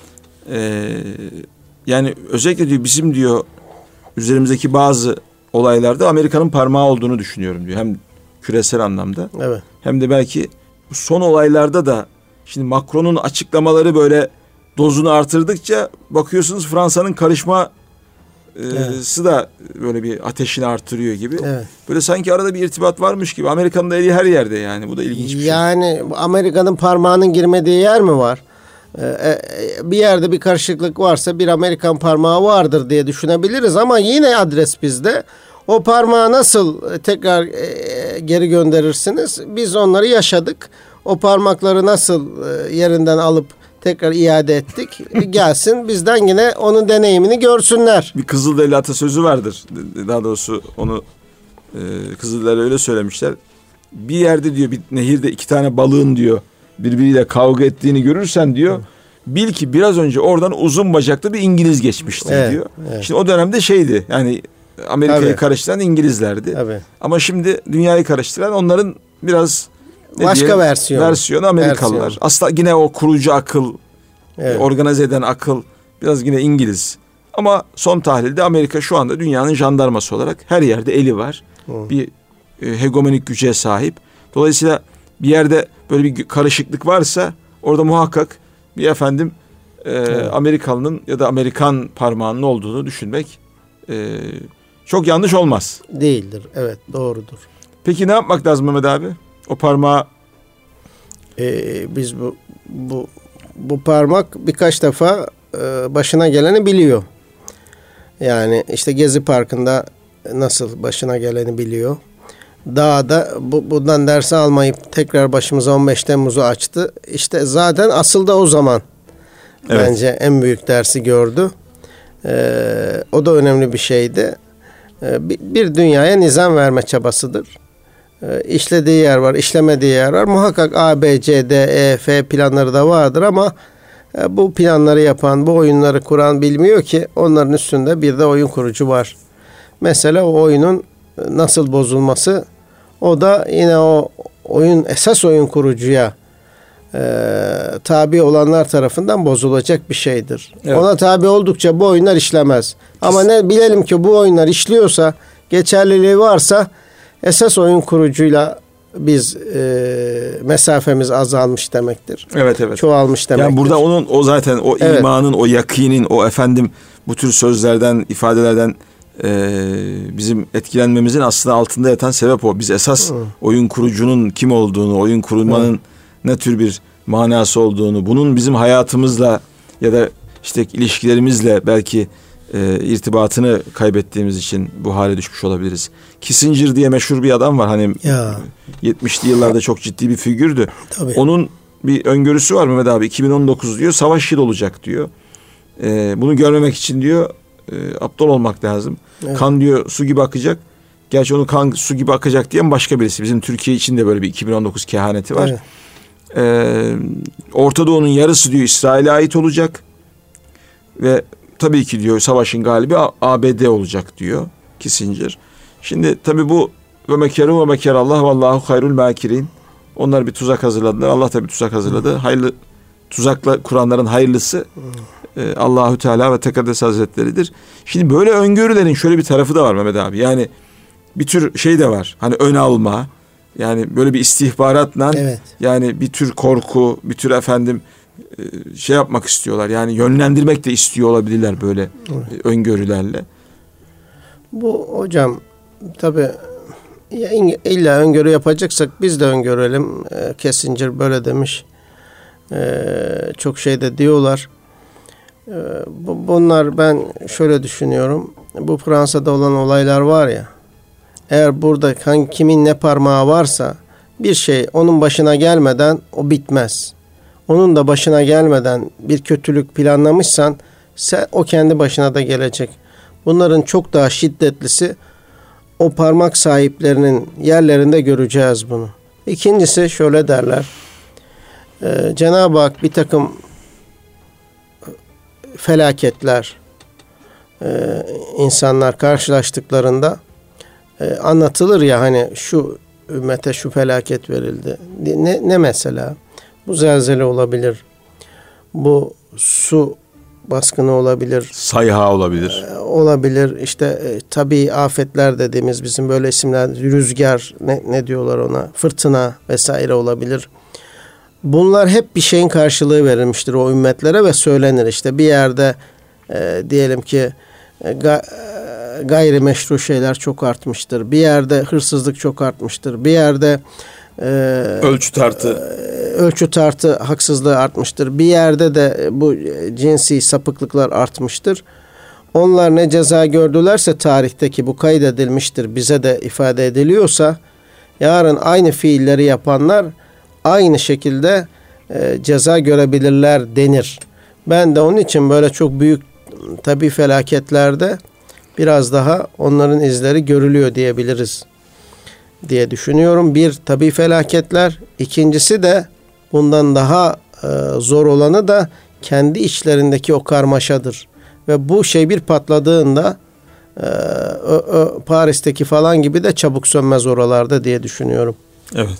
Yani özellikle diyor bizim diyor üzerimizdeki bazı olaylarda Amerika'nın parmağı olduğunu düşünüyorum diyor. Hem küresel anlamda. Evet. Hem de belki son olaylarda da şimdi Macron'un açıklamaları böyle dozunu artırdıkça bakıyorsunuz Fransa'nın karışması da böyle bir ateşini artırıyor gibi. Evet. Böyle sanki arada bir irtibat varmış gibi. Amerika'nın da eli her yerde yani. Bu da ilginç bir şey. Yani Amerika'nın parmağının girmediği yer mi var? Bir yerde bir karışıklık varsa bir Amerikan parmağı vardır diye düşünebiliriz ama yine adres bizde. O parmağı nasıl tekrar geri gönderirsiniz? Biz onları yaşadık. O parmakları nasıl yerinden alıp tekrar iade ettik. Gelsin bizden yine onun deneyimini görsünler. Bir Kızılderili atasözü vardır. Daha doğrusu onu Kızılderili öyle söylemişler. bir yerde diyor bir nehirde 2 tane balığın diyor birbiriyle kavga ettiğini görürsen diyor bil ki biraz önce oradan uzun bacaklı bir İngiliz geçmiştir diyor. Evet. Şimdi o dönemde şeydi yani Amerika'yı karıştıran İngilizlerdi. Tabii. Ama şimdi dünyayı karıştıran onların biraz başka versiyonu Amerikalılar. Aslında yine o kurucu akıl, organize eden akıl biraz yine İngiliz. Ama son tahlilde Amerika şu anda dünyanın jandarması olarak her yerde eli var. Bir hegemonik güce sahip. Dolayısıyla bir yerde böyle bir karışıklık varsa orada muhakkak bir Amerikalının ya da Amerikan parmağının olduğunu düşünmek çok yanlış olmaz. Değildir. Evet, doğrudur. Peki ne yapmak lazım Mehmet abi? O parmağı biz bu parmak birkaç defa başına geleni biliyor. Yani işte Gezi Parkı'nda nasıl başına geleni biliyor. Dağda bundan ders almayıp tekrar başımıza 15 Temmuz'u açtı. İşte zaten asıl da o zaman bence en büyük dersi gördü. O da önemli bir şeydi. Bir dünyaya nizam verme çabasıdır. İşlediği yer var, işlemediği yer var. Muhakkak A, B, C, D, E, F planları da vardır ama bu planları yapan, bu oyunları kuran bilmiyor ki onların üstünde bir de oyun kurucu var. Mesela o oyunun nasıl bozulması, o da yine o esas oyun kurucuya tabi olanlar tarafından bozulacak bir şeydir. Evet. Ona tabi oldukça bu oyunlar işlemez. Ama ne bilelim ki bu oyunlar işliyorsa, geçerliliği varsa esas oyun kurucuyla biz mesafemiz azalmış demektir. Evet. Çoğalmış demektir. Yani burada onun o zaten o imanın, o yakinin, o bu tür sözlerden, ifadelerden bizim etkilenmemizin aslında altında yatan sebep o. Biz esas oyun kurucunun kim olduğunu, oyun kurmanın ne tür bir manası olduğunu, bunun bizim hayatımızla ya da işte ilişkilerimizle belki irtibatını kaybettiğimiz için bu hale düşmüş olabiliriz. Kissinger diye meşhur bir adam var. Hani 70'li yıllarda çok ciddi bir figürdü. Tabii. Onun bir öngörüsü var Mehmet abi. 2019 diyor savaş yıl olacak diyor. Bunu görmemek için diyor aptal olmak lazım. Evet. Kan diyor su gibi akacak. Gerçi onu kan su gibi akacak diyen başka birisi. Bizim Türkiye için de böyle bir 2019 kehaneti var. Evet. Orta Doğu'nun yarısı diyor İsrail'e ait olacak. Ve tabii ki diyor savaşın galibi ABD olacak diyor Kissinger. Şimdi tabii bu ve mekeru ve mekerallah vallahu hayrul makirin. Onlar bir tuzak hazırladılar. Allah da bir tuzak hazırladı. Hayırlı tuzakla kuranların hayırlısı Allahü Teala ve Tekaddes Hazretleri'dir. Şimdi böyle öngörülerin şöyle bir tarafı da var Mehmet abi. Yani bir tür şey de var. Hani ön alma. Yani böyle bir istihbaratla yani bir tür korku, bir tür şey yapmak istiyorlar. Yani yönlendirmek de istiyor olabilirler böyle öngörülerle. Bu hocam tabii illa öngörü yapacaksak biz de öngörelim. Kissinger böyle demiş. Çok şey de diyorlar. Bunlar ben şöyle düşünüyorum. Bu Fransa'da olan olaylar var ya. Eğer burada kimin ne parmağı varsa bir şey onun başına gelmeden o bitmez. Onun da başına gelmeden bir kötülük planlamışsan o kendi başına da gelecek. Bunların çok daha şiddetlisi o parmak sahiplerinin yerlerinde göreceğiz bunu. İkincisi şöyle derler. Cenab-ı Hak bir takım felaketler insanlar karşılaştıklarında anlatılır ya hani şu ümmete şu felaket verildi. Ne mesela? Bu zelzele olabilir. Bu su baskını olabilir. Sayha olabilir. Olabilir. İşte tabii afetler dediğimiz bizim böyle isimler rüzgar ne diyorlar ona? Fırtına vesaire olabilir. Bunlar hep bir şeyin karşılığı verilmiştir o ümmetlere ve söylenir. İşte bir yerde diyelim ki gayrimeşru şeyler çok artmıştır. Bir yerde hırsızlık çok artmıştır. Bir yerde ölçü tartı haksızlığı artmıştır. Bir yerde de bu cinsi sapıklıklar artmıştır. Onlar ne ceza gördülerse tarihteki bu kaydedilmiştir. Bize de ifade ediliyorsa yarın aynı fiilleri yapanlar aynı şekilde ceza görebilirler denir. Ben de onun için böyle çok büyük tabii felaketlerde biraz daha onların izleri görülüyor diyebiliriz. diye düşünüyorum. Bir, tabii felaketler. İkincisi de bundan daha zor olanı da kendi içlerindeki o karmaşadır. Ve bu şey bir patladığında Paris'teki falan gibi de çabuk sönmez oralarda diye düşünüyorum. Evet.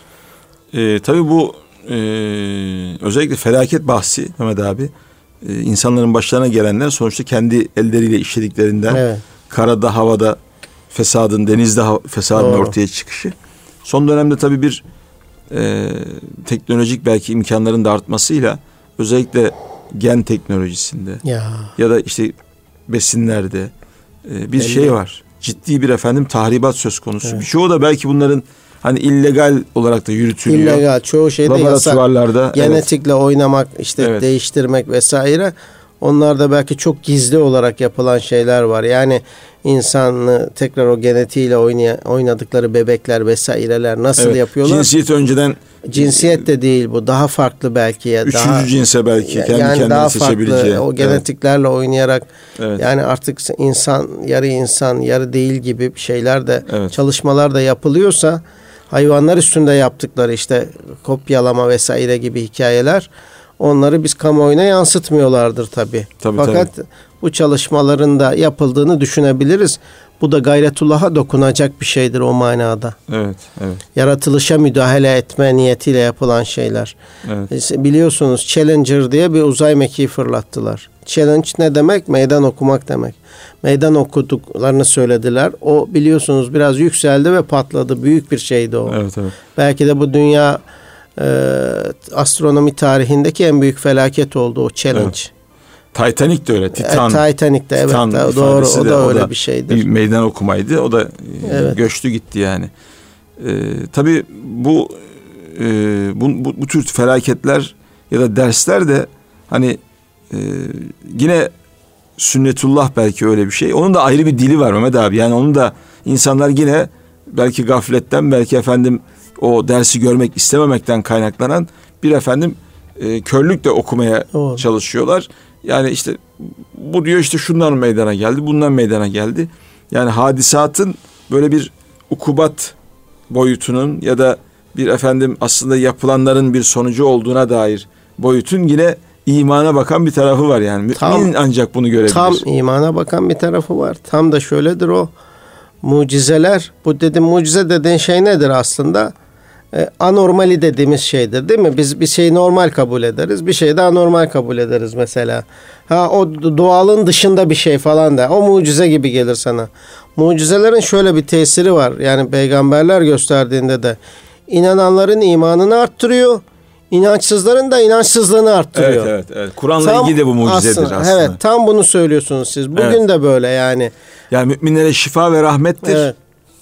Tabii bu özellikle felaket bahsi Mehmet abi, insanların başlarına gelenler sonuçta kendi elleriyle işlediklerinden, Evet. karada, havada fesadın, denizde fesadın Doğru. ortaya çıkışı. Son dönemde tabii bir teknolojik belki imkanların da artmasıyla özellikle gen teknolojisinde ya da işte besinlerde bir şey var. Ciddi bir tahribat söz konusu. Evet. Birçoğu da belki bunların hani illegal olarak da yürütülüyor. İllegal, çoğu şeyde laboratuvarlarda yasak. Genetikle oynamak, işte değiştirmek vesaire. Onlar da belki çok gizli olarak yapılan şeyler var. Yani insanı tekrar o genetiğiyle oynadıkları bebekler vesaireler nasıl yapıyorlar? Cinsiyet önceden, cinsiyet de değil bu. Daha farklı belki ya. Üçüncü cinse belki kendi kendine daha seçebileceği. Farklı, o genetiklerle oynayarak yani artık insan yarı değil gibi şeyler de çalışmalar da yapılıyorsa, hayvanlar üstünde yaptıkları işte kopyalama vesaire gibi hikayeler, onları biz kamuoyuna yansıtmıyorlardır tabii. Fakat bu çalışmaların da yapıldığını düşünebiliriz. Bu da gayretullah'a dokunacak bir şeydir o manada. Evet. Yaratılışa müdahale etme niyetiyle yapılan şeyler. Evet. Biliyorsunuz Challenger diye bir uzay mekiği fırlattılar. Challenge ne demek? Meydan okumak demek. Meydan okuduklarını söylediler. O biliyorsunuz biraz yükseldi ve patladı. Büyük bir şeydi o. Evet. Belki de bu dünya astronomi tarihindeki en büyük felaket oldu o challenge. Evet. Titanic de öyle. Titanic de Titan doğru. O da öyle bir şeydir. Bir meydan okumaydı. O da göçtü gitti yani. Tabii bu tür felaketler ya da dersler de hani yine sünnetullah belki öyle bir şey. Onun da ayrı bir dili var Mehmet abi. Yani onun da insanlar yine belki gafletten, belki o dersi görmek istememekten kaynaklanan bir körlükle okumaya çalışıyorlar. Yani işte bu diyor işte şundan meydana geldi, bundan meydana geldi. Yani hadisatın böyle bir ukubat boyutunun ya da bir aslında yapılanların bir sonucu olduğuna dair boyutun yine imana bakan bir tarafı var yani. Mümin ancak bunu görebilir. Tam imana bakan bir tarafı var. Tam da şöyledir o. Mucizeler, bu mucize dediğin şey nedir aslında? Anormali dediğimiz şeydir değil mi? Biz bir şeyi normal kabul ederiz. Bir şeyi de anormal kabul ederiz mesela. O doğalın dışında bir şey falan da. O mucize gibi gelir sana. Mucizelerin şöyle bir tesiri var. Yani peygamberler gösterdiğinde de inananların imanını arttırıyor. İnançsızların da inançsızlığını arttırıyor. Evet. Kur'an'la ilgili de bu mucizedir aslında. Evet, tam bunu söylüyorsunuz siz. Bugün de böyle yani. Yani müminlere şifa ve rahmettir. Evet.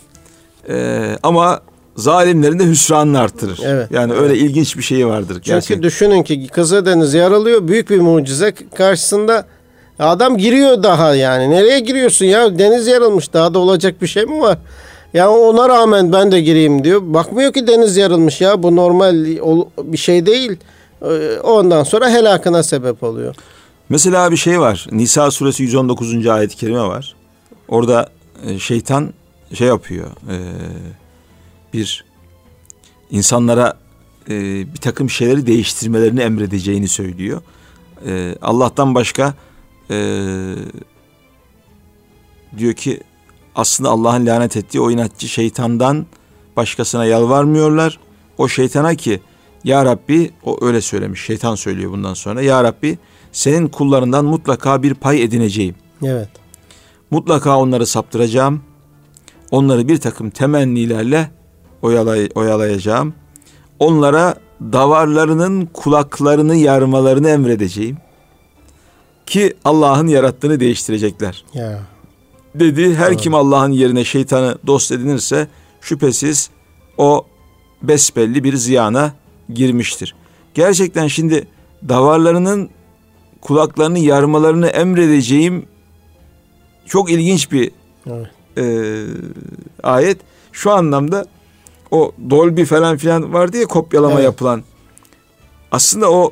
Ama zalimlerin de hüsranını arttırır. Evet. Yani öyle ilginç bir şey vardır. Çünkü düşünün ki Kızıldeniz yaralıyor. Büyük bir mucize karşısında adam giriyor daha yani. Nereye giriyorsun ya? Deniz yarılmış. Daha da olacak bir şey mi var? Ya ona rağmen ben de gireyim diyor. Bakmıyor ki deniz yarılmış ya. Bu normal bir şey değil. Ondan sonra helakına sebep oluyor. Mesela bir şey var. Nisa suresi 119. ayet-i kerime var. Orada şeytan yapıyor. Bir insanlara bir takım şeyleri değiştirmelerini emredeceğini söylüyor. Allah'tan başka diyor ki aslında Allah'ın lanet ettiği o inatçı şeytandan başkasına yalvarmıyorlar. O şeytana ki ya Rabbi, o öyle söylemiş, şeytan söylüyor bundan sonra, ya Rabbi senin kullarından mutlaka bir pay edineceğim. Evet. Mutlaka onları saptıracağım. Onları bir takım temennilerle oyalayacağım. Onlara davarlarının kulaklarını yarmalarını emredeceğim. Ki Allah'ın yarattığını değiştirecekler. Ya. Dedi. Her kim Allah'ın yerine şeytanı dost edinirse şüphesiz o besbelli bir ziyana girmiştir. Gerçekten şimdi davarlarının kulaklarını yarmalarını emredeceğim çok ilginç bir ayet. Şu anlamda o Dolby falan filan vardı ya, kopyalama yapılan. Aslında o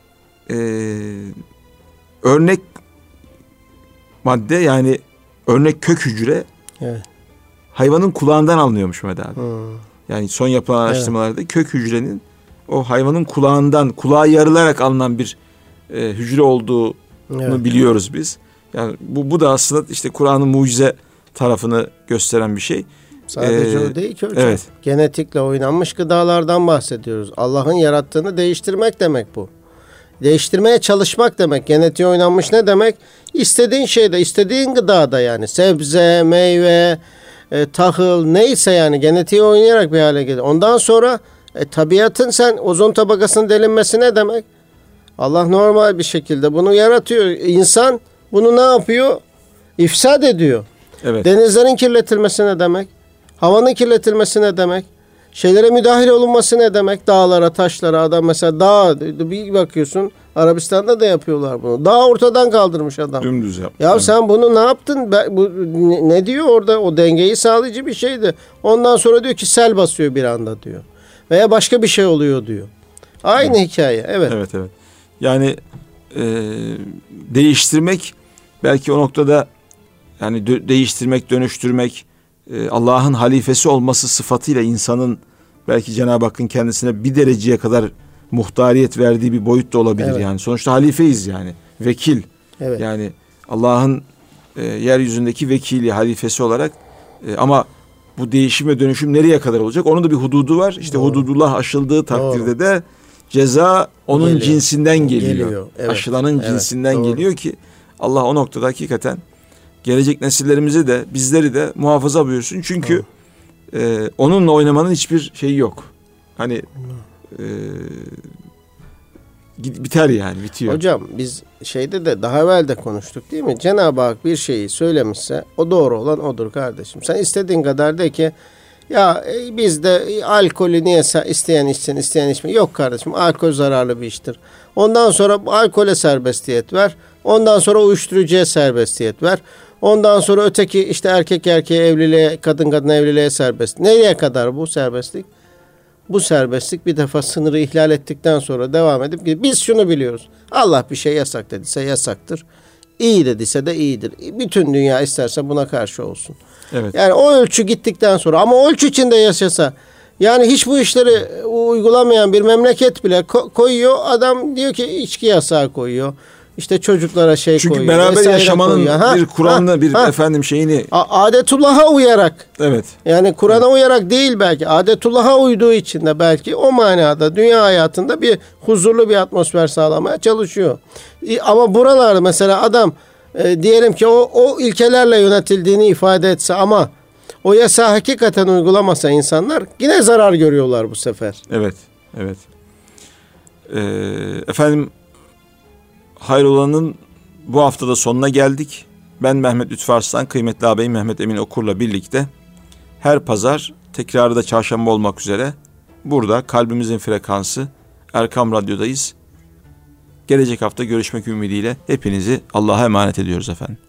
örnek madde, yani örnek kök hücre hayvanın kulağından alınıyormuş Mehmet abi. Yani son yapılan araştırmalarda kök hücrenin o hayvanın kulağından, kulağı yarılarak alınan bir hücre olduğunu biliyoruz biz. Yani bu da aslında işte Kur'an'ın mucize tarafını gösteren bir şey. Sadece o değil ki hocam. Evet. Genetikle oynanmış gıdalardan bahsediyoruz. Allah'ın yarattığını değiştirmek demek bu. Değiştirmeye çalışmak demek. Genetiğe oynanmış ne demek? İstediğin şeyde, istediğin gıdada yani. Sebze, meyve, tahıl neyse yani genetiğe oynayarak bir hale gelir. Ondan sonra tabiatın sen ozon tabakasının delinmesi ne demek? Allah normal bir şekilde bunu yaratıyor. İnsan bunu ne yapıyor? İfsad ediyor. Evet. Denizlerin kirletilmesi ne demek? Havanın kirletilmesi ne demek? Şeylere müdahale olunması ne demek? Dağlara, taşlara, adam mesela dağ bir bakıyorsun Arabistan'da da yapıyorlar bunu. Dağ ortadan kaldırmış adam. Dümdüz yapmış. Ya sen bunu ne yaptın? Bu ne diyor orada? O dengeyi sağlayıcı bir şeydi. Ondan sonra diyor ki sel basıyor bir anda diyor. Veya başka bir şey oluyor diyor. Aynı hikaye. Evet. Evet. Yani değiştirmek belki o noktada yani değiştirmek, dönüştürmek Allah'ın halifesi olması sıfatıyla insanın belki Cenab-ı Hakk'ın kendisine bir dereceye kadar muhtariyet verdiği bir boyut da olabilir. Evet. Yani sonuçta halifeyiz yani. Vekil. Evet. Yani Allah'ın yeryüzündeki vekili, halifesi olarak ama bu değişim ve dönüşüm nereye kadar olacak? Onun da bir hududu var. İşte hududullah aşıldığı takdirde de ceza onun cinsinden geliyor. Evet. Aşılanın cinsinden geliyor ki Allah o noktada hakikaten gelecek nesillerimizi de bizleri de muhafaza buyursun. Çünkü onunla oynamanın hiçbir şeyi yok. Hani biter yani, bitiyor. Hocam biz şeyde de daha evvel de konuştuk değil mi? Cenab-ı Hak bir şeyi söylemişse o doğru olan odur kardeşim. Sen istediğin kadar de ki ya bizde alkolü niye isteyen içsin, isteyen içme. Yok kardeşim, alkol zararlı bir iştir. Ondan sonra alkole serbestiyet ver. Ondan sonra uyuşturucuya serbestiyet ver. Ondan sonra öteki işte erkek erkeğe evliliğe, kadın kadına evliliğe serbest. Nereye kadar bu serbestlik? Bu serbestlik bir defa sınırı ihlal ettikten sonra devam edip biz şunu biliyoruz. Allah bir şey yasak dediyse yasaktır. İyi dediyse de iyidir. Bütün dünya isterse buna karşı olsun. Evet. Yani o ölçü gittikten sonra ama o ölçü içinde yaşasa yani hiç bu işleri uygulamayan bir memleket bile koyuyor. Adam diyor ki içki yasağı koyuyor. İşte çocuklara koyuyor. Çünkü beraber yaşamanın bir Kur'an'la bir efendim şeyini adetullah'a uyarak. Evet. Yani Kur'an'a uyarak değil belki. Adetullah'a uyduğu için de belki o manada dünya hayatında bir huzurlu bir atmosfer sağlamaya çalışıyor. Ama buralarda mesela adam diyelim ki o ilkelerle yönetildiğini ifade etse ama o yasağı hakikaten uygulamasa insanlar yine zarar görüyorlar bu sefer. Evet. Efendim Hayrolan'ın bu haftada sonuna geldik. Ben Mehmet Lütfü Arslan, kıymetli ağabeyim Mehmet Emin Okur'la birlikte her pazar, tekrarı da çarşamba olmak üzere burada kalbimizin frekansı Erkam Radyo'dayız. Gelecek hafta görüşmek ümidiyle hepinizi Allah'a emanet ediyoruz efendim.